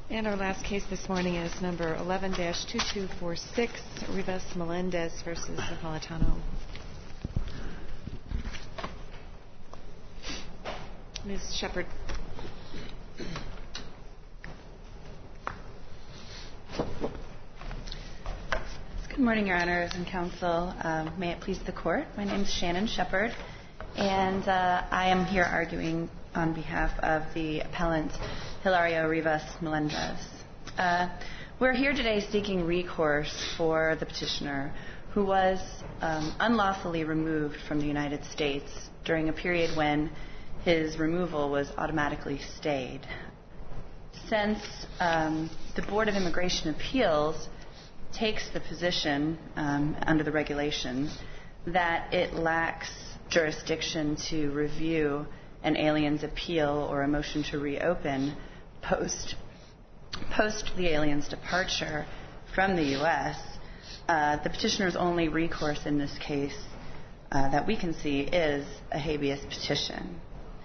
And our last case this morning is number 11-2246, Rivas-Melendez versus Napolitano. Ms. Shepard. Good morning, Your Honors and Counsel. May it please the Court. My name is Shannon Shepard, and I am here arguing on behalf of the appellant Hilario Rivas-Melendez. We're here today seeking recourse for the petitioner who was unlawfully removed from the United States during a period when his removal was automatically stayed. Since the Board of Immigration Appeals takes the position under the regulations that it lacks jurisdiction to review an alien's appeal or a motion to reopen post the alien's departure from the U.S., the petitioner's only recourse in this case that we can see is a habeas petition.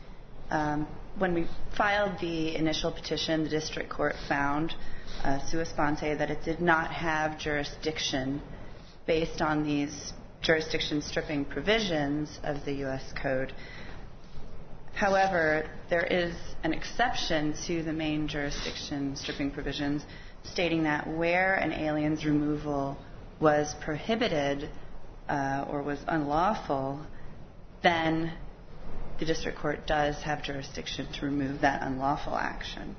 When we filed the initial petition, the district court found sua sponte that it did not have jurisdiction based on these jurisdiction stripping provisions of the U.S. Code. However, there is an exception to the main jurisdiction stripping provisions stating that where an alien's removal was prohibited or was unlawful, then the district court does have jurisdiction to remove that unlawful action.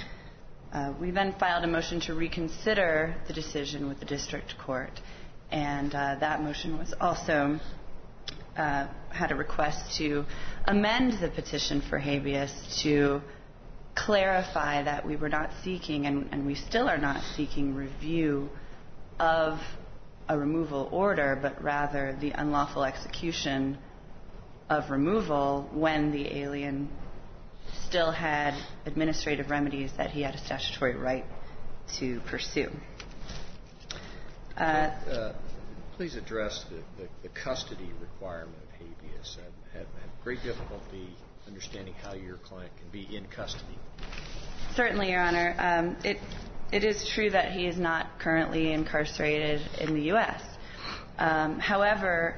We then filed a motion to reconsider the decision with the district court, and that motion was also had a request to amend the petition for habeas to clarify that we were not seeking, and we still are not seeking, review of a removal order, but rather the unlawful execution of removal when the alien still had administrative remedies that he had a statutory right to pursue. Please address the custody requirement of habeas. I have great difficulty understanding how your client can be in custody. Certainly, Your Honor. It is true that he is not currently incarcerated in the U.S. However,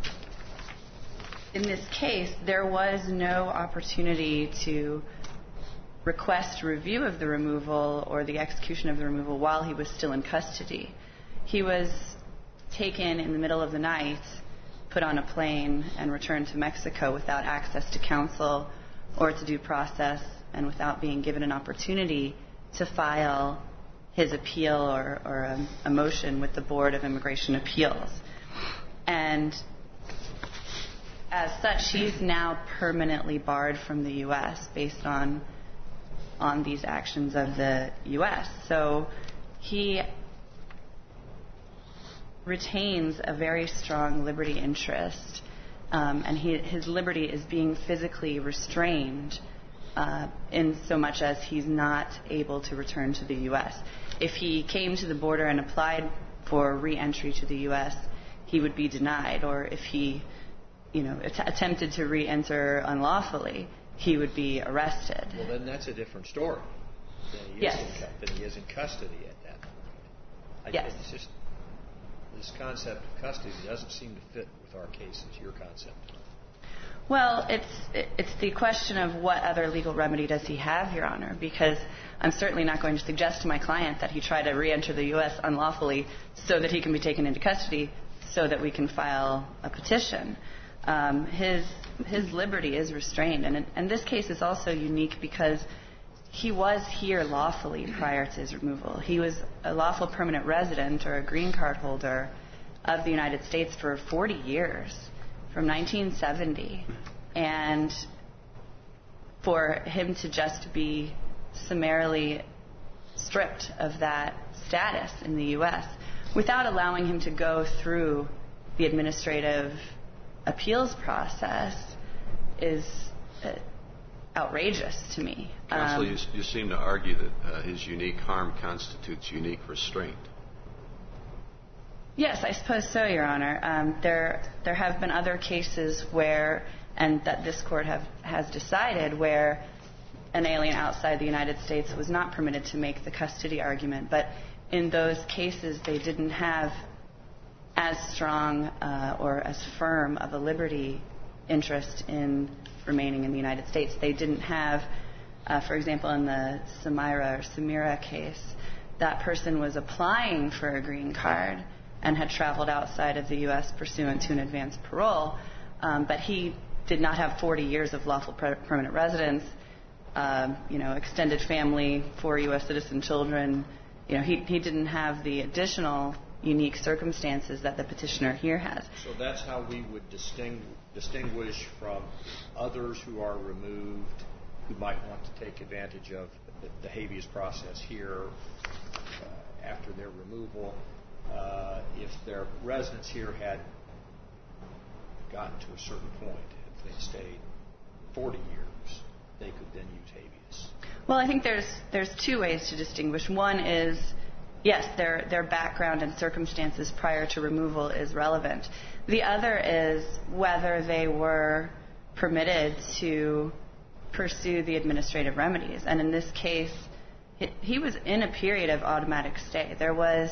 in this case, there was no opportunity to request review of the removal or the execution of the removal while he was still in custody. He was taken in the middle of the night, put on a plane, and returned to Mexico without access to counsel or to due process and without being given an opportunity to file his appeal or a motion with the Board of Immigration Appeals. And as such, he's now permanently barred from the U.S. based on these actions of the U.S. So he retains a very strong liberty interest, and his liberty is being physically restrained in so much as he's not able to return to the U.S. If he came to the border and applied for re-entry to the U.S., he would be denied, or if he attempted to re-enter unlawfully, he would be arrested. Well, then that's a different story than he is in custody at that point. Yes. It's just, this concept of custody doesn't seem to fit with our cases, your concept. Well, it's the question of what other legal remedy does he have, Your Honor, because I'm certainly not going to suggest to my client that he try to re-enter the U.S. unlawfully so that he can be taken into custody so that we can file a petition. His liberty is restrained, and this case is also unique because he was here lawfully prior to his removal. He was a lawful permanent resident or a green card holder of the United States for 40 years, from 1970. And for him to just be summarily stripped of that status in the U.S. without allowing him to go through the administrative appeals process is outrageous to me. Counsel, you seem to argue that his unique harm constitutes unique restraint. Yes, I suppose so, Your Honor. There have been other cases where, and that this Court has decided, where an alien outside the United States was not permitted to make the custody argument. But in those cases, they didn't have as strong or as firm of a liberty interest in remaining in the United States. They didn't have, for example, in the Samira case, that person was applying for a green card and had traveled outside of the U.S. pursuant to an advance parole, but he did not have 40 years of lawful permanent residence, extended family, 4 U.S. citizen children. He didn't have the additional unique circumstances that the petitioner here has. So that's how we would distinguish from others who are removed who might want to take advantage of the habeas process here after their removal. If their residence here had gotten to a certain point, if they stayed 40 years, they could then use habeas. Well, I think there's two ways to distinguish. One is, yes, their background and circumstances prior to removal is relevant. The other is whether they were permitted to pursue the administrative remedies. And in this case, he was in a period of automatic stay. There was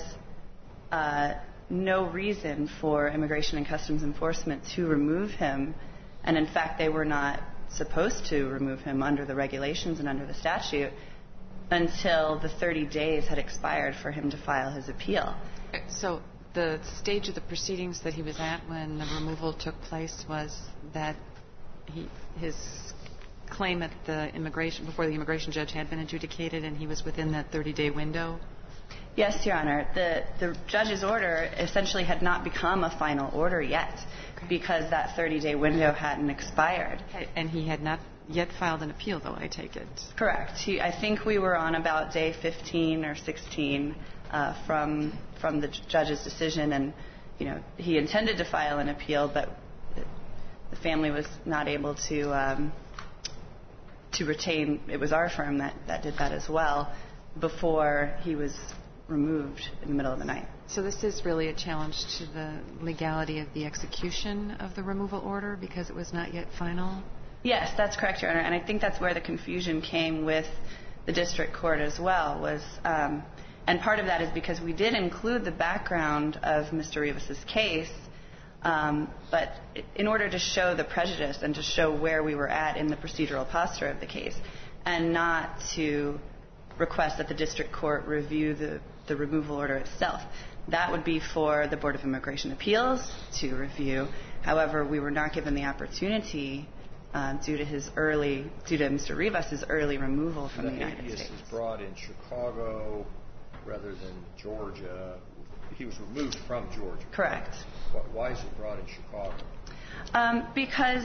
no reason for Immigration and Customs Enforcement to remove him, and in fact, they were not supposed to remove him under the regulations and under the statute until the 30 days had expired for him to file his appeal. So the stage of the proceedings that he was at when the removal took place was that his claim at before the immigration judge had been adjudicated, and he was within that 30-day window? Yes, Your Honor. The judge's order essentially had not become a final order yet because that 30-day window hadn't expired. And he had not yet filed an appeal, though, I take it. Correct. I think we were on about day 15 or 16 from the judge's decision, and he intended to file an appeal, but the family was not able to retain. It was our firm that did that as well before he was removed in the middle of the night. So this is really a challenge to the legality of the execution of the removal order because it was not yet final? Yes, that's correct, Your Honor. And I think that's where the confusion came with the district court as well. And part of that is because we did include the background of Mr. Rivas' case, but in order to show the prejudice and to show where we were at in the procedural posture of the case, and not to request that the district court review the removal order itself. That would be for the Board of Immigration Appeals to review. However, we were not given the opportunity due to Mr. Rivas' early removal from the United States. The habeas is brought in Chicago rather than Georgia. He was removed from Georgia. Correct. Why is it brought in Chicago? Because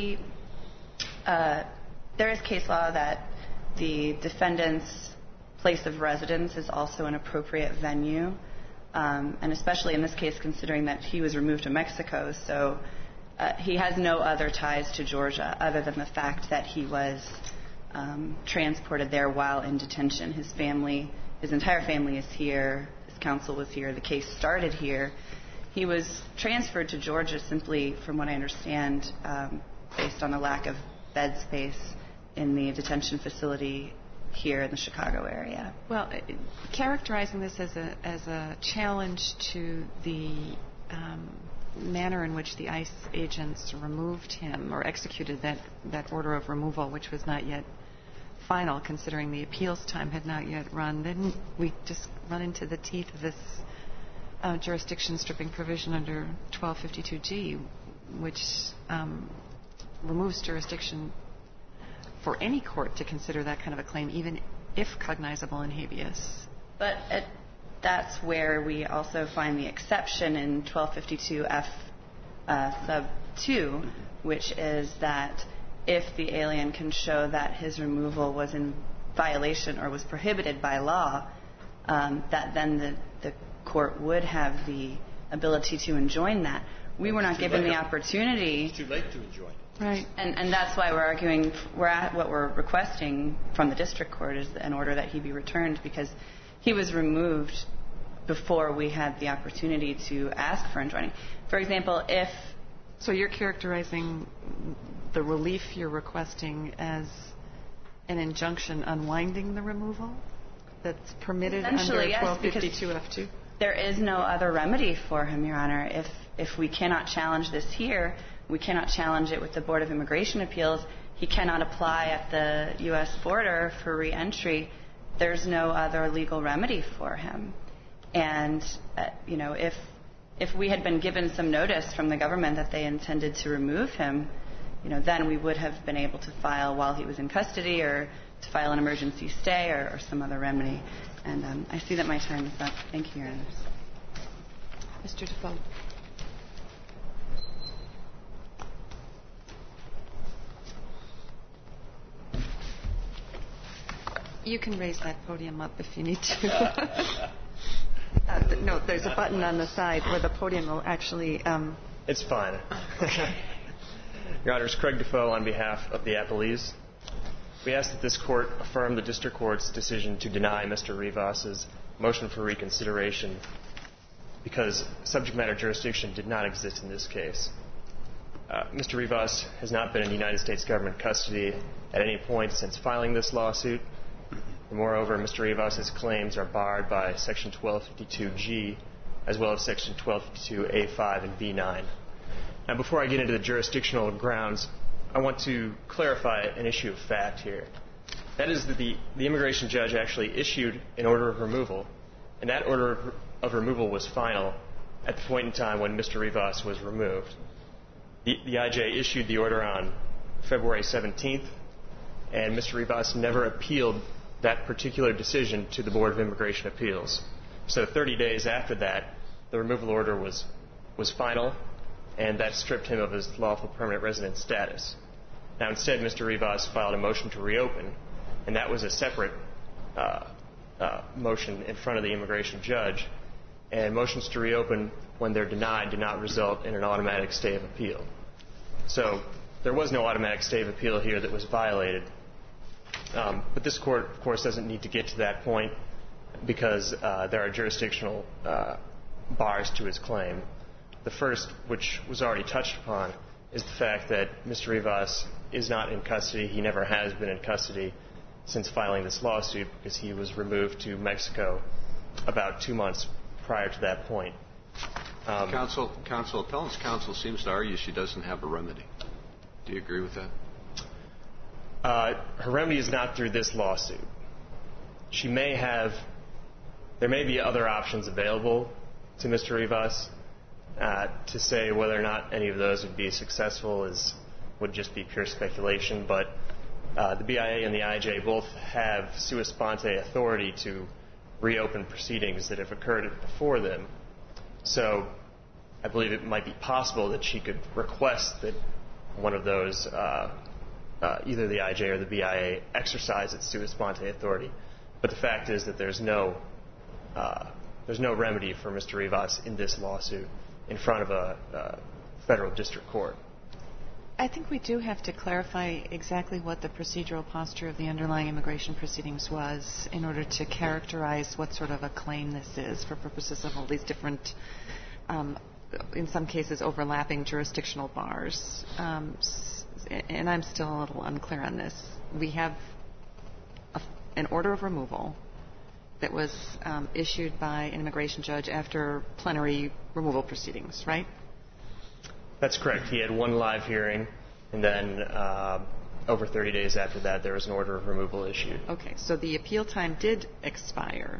there is case law that the defendant's place of residence is also an appropriate venue, and especially in this case considering that he was removed to Mexico, so he has no other ties to Georgia other than the fact that he was transported there while in detention. His entire family is here. His counsel was here. The case started here. He was transferred to Georgia simply, from what I understand, based on a lack of bed space in the detention facility here in the Chicago area. Well, characterizing this as a challenge to the manner in which the ICE agents removed him or executed that order of removal, which was not yet final, considering the appeals time had not yet run, then we just run into the teeth of this jurisdiction stripping provision under 1252G, which removes jurisdiction for any court to consider that kind of a claim, even if cognizable in habeas. But that's where we also find the exception in 1252F sub 2, which is that if the alien can show that his removal was in violation or was prohibited by law, that then the court would have the ability to enjoin that. We were not given the opportunity. It's too late to enjoin it. Right. And that's why what we're requesting from the district court is an order that he be returned, because he was removed before we had the opportunity to ask for enjoining. For example, So you're characterizing the relief you're requesting as an injunction unwinding the removal that's permitted under Essentially, yes, 1252 F2? There is no other remedy for him, Your Honor. If we cannot challenge this here, we cannot challenge it with the Board of Immigration Appeals. He cannot apply at the U.S. border for reentry. There's no other legal remedy for him. And, if we had been given some notice from the government that they intended to remove him, then we would have been able to file while he was in custody or to file an emergency stay or some other remedy. And I see that my time is up. Thank you, Your Honors. Mr. Defoe. You can raise that podium up if you need to. No, there's a button on the side where the podium will actually... It's fine. Your Honors, Craig Defoe on behalf of the Appellees. We ask that this Court affirm the District Court's decision to deny Mr. Rivas' motion for reconsideration because subject matter jurisdiction did not exist in this case. Mr. Rivas has not been in United States government custody at any point since filing this lawsuit. And moreover, Mr. Rivas' claims are barred by Section 1252G as well as Section 1252A5 and B9. Now, before I get into the jurisdictional grounds, I want to clarify an issue of fact here. That is that the immigration judge actually issued an order of removal, and that order of removal was final at the point in time when Mr. Rivas was removed. The IJ issued the order on February 17th, and Mr. Rivas never appealed that particular decision to the Board of Immigration Appeals. So 30 days after that, the removal order was final, and that stripped him of his lawful permanent resident status. Now, instead, Mr. Rivas filed a motion to reopen, and that was a separate motion in front of the immigration judge. And motions to reopen, when they're denied, do not result in an automatic stay of appeal. So there was no automatic stay of appeal here that was violated. But this Court, of course, doesn't need to get to that point because there are jurisdictional bars to his claim. The first, which was already touched upon, is the fact that Mr. Rivas is not in custody. He never has been in custody since filing this lawsuit because he was removed to Mexico about 2 months prior to that point. Appellant's counsel seems to argue she doesn't have a remedy. Do you agree with that? Her remedy is not through this lawsuit. There may be other options available to Mr. Rivas. To say whether or not any of those would be successful would just be pure speculation, but the BIA and the IJ both have sua sponte authority to reopen proceedings that have occurred before them. So I believe it might be possible that she could request that one of those, either the IJ or the BIA, exercise its sua sponte authority. But the fact is that there's no remedy for Mr. Rivas in this lawsuit in front of a federal district court. I think we do have to clarify exactly what the procedural posture of the underlying immigration proceedings was in order to characterize what sort of a claim this is for purposes of all these different, in some cases, overlapping jurisdictional bars. And I'm still a little unclear on this. We have an order of removal that was issued by an immigration judge after plenary removal proceedings, right? That's correct. He had one live hearing, and then over 30 days after that, there was an order of removal issued. Okay. So the appeal time did expire,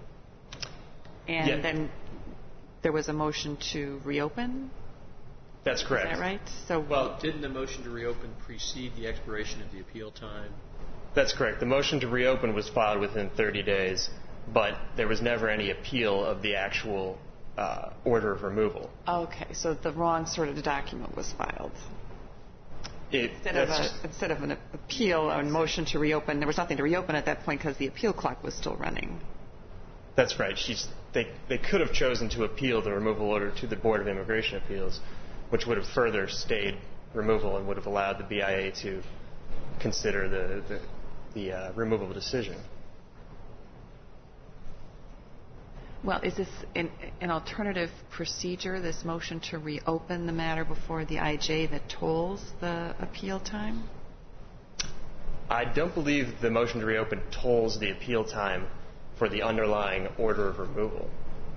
and then there was a motion to reopen? That's correct. Is that right? Well, didn't the motion to reopen precede the expiration of the appeal time? That's correct. The motion to reopen was filed within 30 days, but there was never any appeal of the actual order of removal. Okay, so the wrong sort of document was filed. Instead of an appeal or motion to reopen, there was nothing to reopen at that point because the appeal clock was still running. That's right. They could have chosen to appeal the removal order to the Board of Immigration Appeals, which would have further stayed removal and would have allowed the BIA to consider the removal decision. Well, is this an alternative procedure, this motion to reopen the matter before the IJ that tolls the appeal time? I don't believe the motion to reopen tolls the appeal time for the underlying order of removal.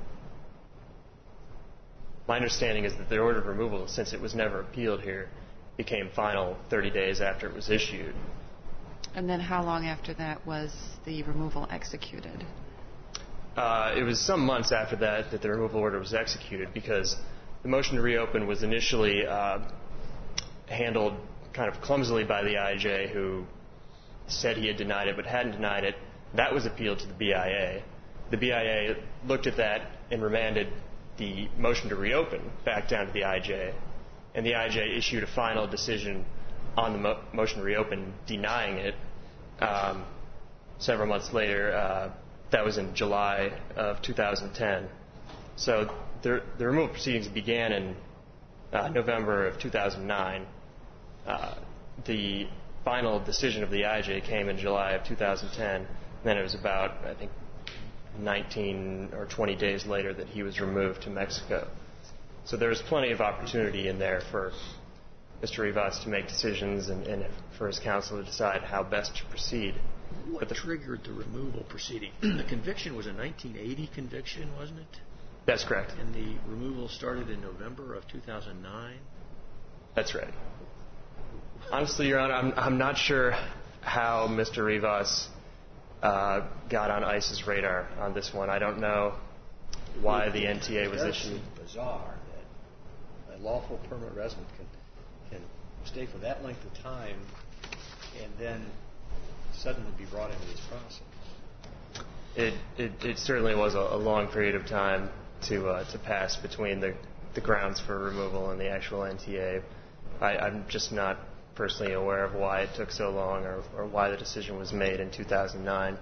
My understanding is that the order of removal, since it was never appealed here, became final 30 days after it was issued. And then how long after that was the removal executed? It was some months after that that the removal order was executed, because the motion to reopen was initially handled kind of clumsily by the IJ, who said he had denied it but hadn't denied it. That was appealed to the BIA. The BIA looked at that and remanded the motion to reopen back down to the IJ, and the IJ issued a final decision on the motion to reopen denying it several months later. That was in July of 2010. So the removal proceedings began in November of 2009. The final decision of the IJ came in July of 2010. And then it was about, I think, 19 or 20 days later that he was removed to Mexico. So there was plenty of opportunity in there for Mr. Rivas to make decisions and for his counsel to decide how best to proceed. What triggered the removal proceeding? The conviction was a 1980 conviction, wasn't it? That's correct. And the removal started in November of 2009? That's right. Honestly, Your Honor, I'm not sure how Mr. Rivas got on ICE's radar on this one. I don't know why the NTA was issued. It's bizarre that a lawful permanent resident can stay for that length of time and then suddenly be brought into this process. It certainly was a long period of time to pass between the grounds for removal and the actual NTA. I'm just not personally aware of why it took so long or why the decision was made in 2009.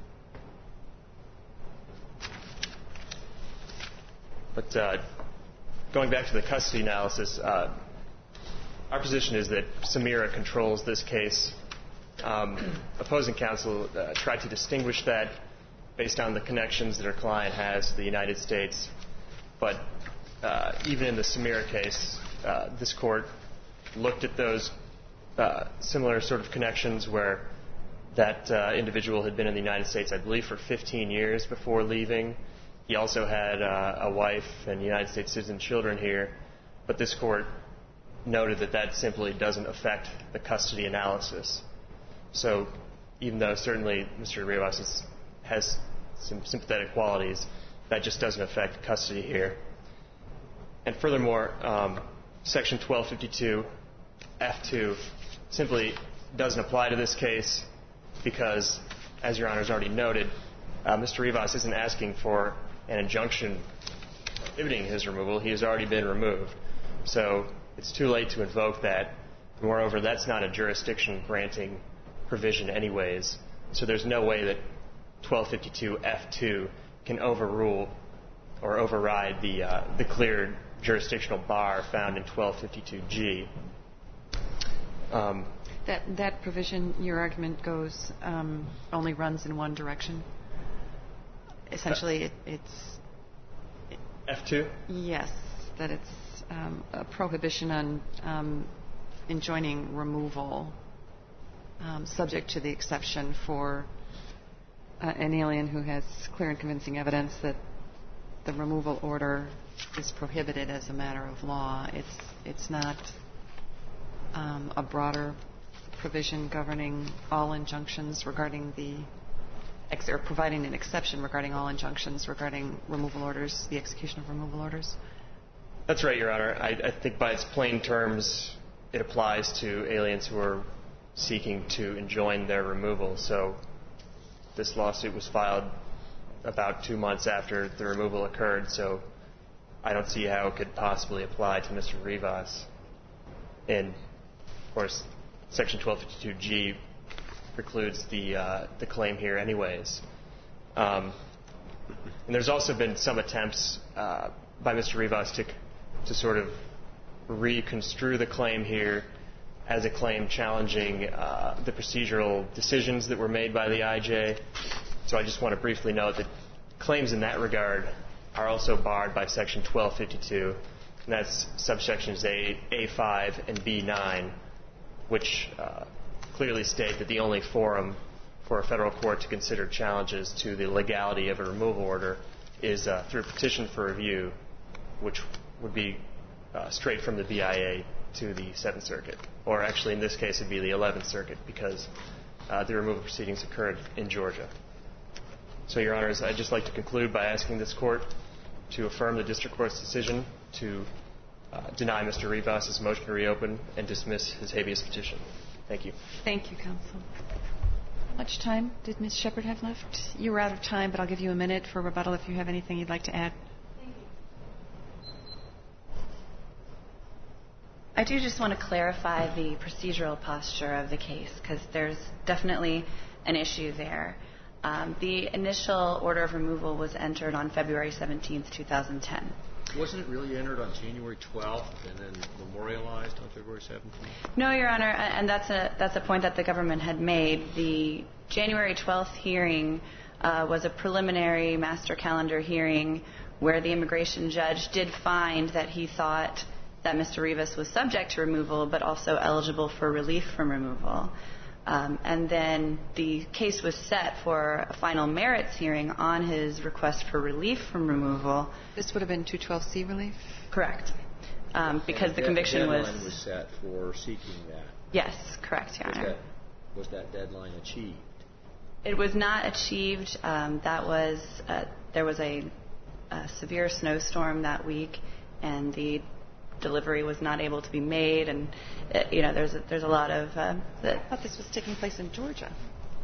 But going back to the custody analysis, our position is that Samira controls this case. Opposing counsel tried to distinguish that based on the connections that her client has to the United States. But even in the Samira case, this court looked at those similar sort of connections where that individual had been in the United States, I believe, for 15 years before leaving. He also had a wife and United States citizen children here. But this court noted that that simply doesn't affect the custody analysis. So even though certainly Mr. Rivas has some sympathetic qualities, that just doesn't affect custody here. And furthermore, Section 1252 F2 simply doesn't apply to this case because, as Your Honor's already noted, Mr. Rivas isn't asking for an injunction prohibiting his removal. He has already been removed. So it's too late to invoke that. Moreover, that's not a jurisdiction-granting provision anyways. So there's no way that 1252 F2 can overrule or override the clear jurisdictional bar found in 1252 G. That provision, your argument goes, only runs in one direction? Essentially, it's... F2? Yes, that it's a prohibition on enjoining removal subject to the exception for an alien who has clear and convincing evidence that the removal order is prohibited as a matter of law. It's not a broader provision governing all injunctions regarding or providing an exception regarding all injunctions regarding removal orders, the execution of removal orders. That's right, Your Honor. I think by its plain terms, it applies to aliens who are seeking to enjoin their removal. So this lawsuit was filed about 2 months after the removal occurred, so I don't see how it could possibly apply to Mr. Rivas. And, of course, Section 1252G precludes the claim here anyways. And there's also been some attempts by Mr. Rivas to sort of reconstrue the claim here as a claim challenging the procedural decisions that were made by the IJ. So I just want to briefly note that claims in that regard are also barred by Section 1252, and that's subsections A5 and B9, which clearly state that the only forum for a federal court to consider challenges to the legality of a removal order is through petition for review, which would be straight from the BIA to the 7th Circuit. Or actually, in this case, it would be the 11th Circuit because the removal proceedings occurred in Georgia. So, Your Honors, I'd just like to conclude by asking this Court to affirm the District Court's decision to deny Mr. Rivas' motion to reopen and dismiss his habeas petition. Thank you. Thank you, counsel. How much time did Ms. Shepard have left? You were out of time, but I'll give you a minute for rebuttal if you have anything you'd like to add. I do just want to clarify the procedural posture of the case because there's definitely an issue there. The initial order of removal was entered on February 17th, 2010. Wasn't it really entered on January 12th and then memorialized on February 17th? No, Your Honor, and that's a point that the government had made. The January 12th hearing was a preliminary master calendar hearing where the immigration judge did find that he thought that Mr. Rivas was subject to removal but also eligible for relief from removal. And then the case was set for a final merits hearing on his request for relief from removal. This would have been 212C relief? Correct. Because the conviction was... The deadline was set for seeking that. Yes, correct, Your Honor. Was that deadline achieved? It was not achieved. There was a severe snowstorm that week, and the delivery was not able to be made, and there's a lot of I thought this was taking place in Georgia.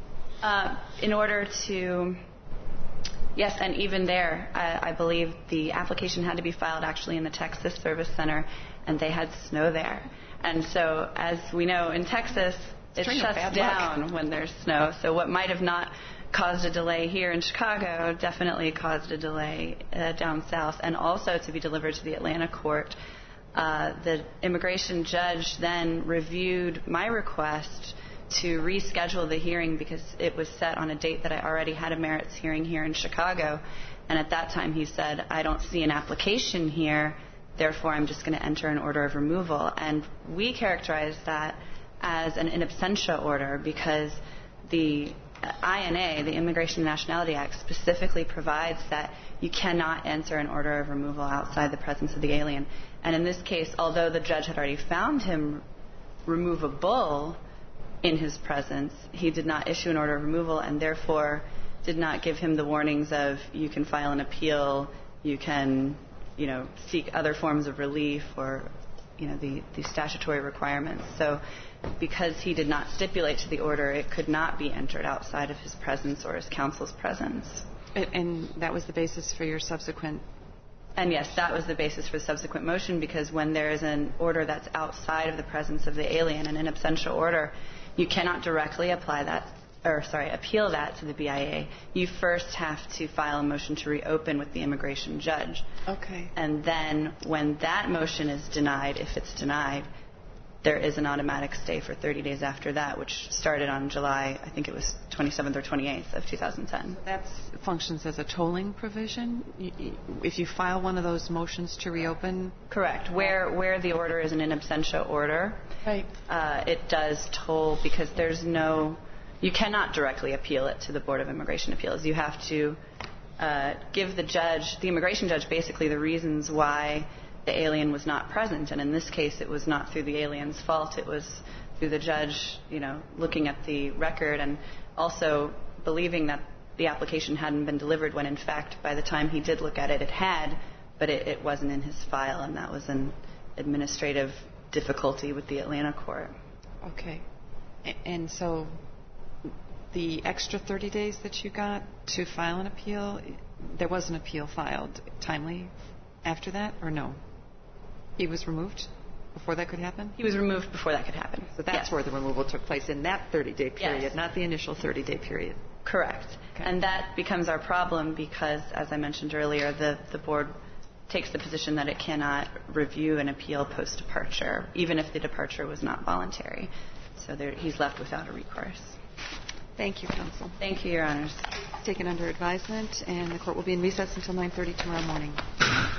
In order to, yes, and even there, I believe the application had to be filed actually in the Texas Service Center, and they had snow there. And so, as we know, in Texas, it shuts down when there's snow. So what might have not caused a delay here in Chicago definitely caused a delay down south, and also to be delivered to the Atlanta court. The immigration judge then reviewed my request to reschedule the hearing because it was set on a date that I already had a merits hearing here in Chicago. And at that time he said, I don't see an application here, therefore I'm just going to enter an order of removal. And we characterized that as an in absentia order because the INA, the Immigration and Nationality Act, specifically provides that you cannot enter an order of removal outside the presence of the alien. And in this case, although the judge had already found him removable in his presence, he did not issue an order of removal and therefore did not give him the warnings of you can file an appeal, you can, seek other forms of relief or, the statutory requirements. So because he did not stipulate to the order, it could not be entered outside of his presence or his counsel's presence. And that was the basis for your subsequent... And yes, that was the basis for the subsequent motion because when there is an order that's outside of the presence of the alien, an in absentia order, you cannot directly appeal that to the BIA. You first have to file a motion to reopen with the immigration judge. Okay. And then when that motion is denied, if it's denied, there is an automatic stay for 30 days after that, which started on July, I think it was 27th or 28th of 2010. That functions as a tolling provision? If you file one of those motions to reopen? Correct. Where the order is an in absentia order, right. It does toll because you cannot directly appeal it to the Board of Immigration Appeals. You have to give the immigration judge, basically the reasons why the alien was not present. And in this case, it was not through the alien's fault. It was through the judge, looking at the record and also believing that the application hadn't been delivered when, in fact, by the time he did look at it, it had, but it wasn't in his file, and that was an administrative difficulty with the Atlanta court. Okay. And so the extra 30 days that you got to file an appeal, there was an appeal filed timely after that, or no? He was removed before that could happen? He was removed before that could happen. So that's where the removal took place, in that 30-day period, yes. Not the initial 30-day period. Correct. Okay. And that becomes our problem because, as I mentioned earlier, the board takes the position that it cannot review an appeal post-departure, even if the departure was not voluntary. So he's left without a recourse. Thank you, counsel. Thank you, Your Honors. Taken under advisement, and the court will be in recess until 9:30 tomorrow morning.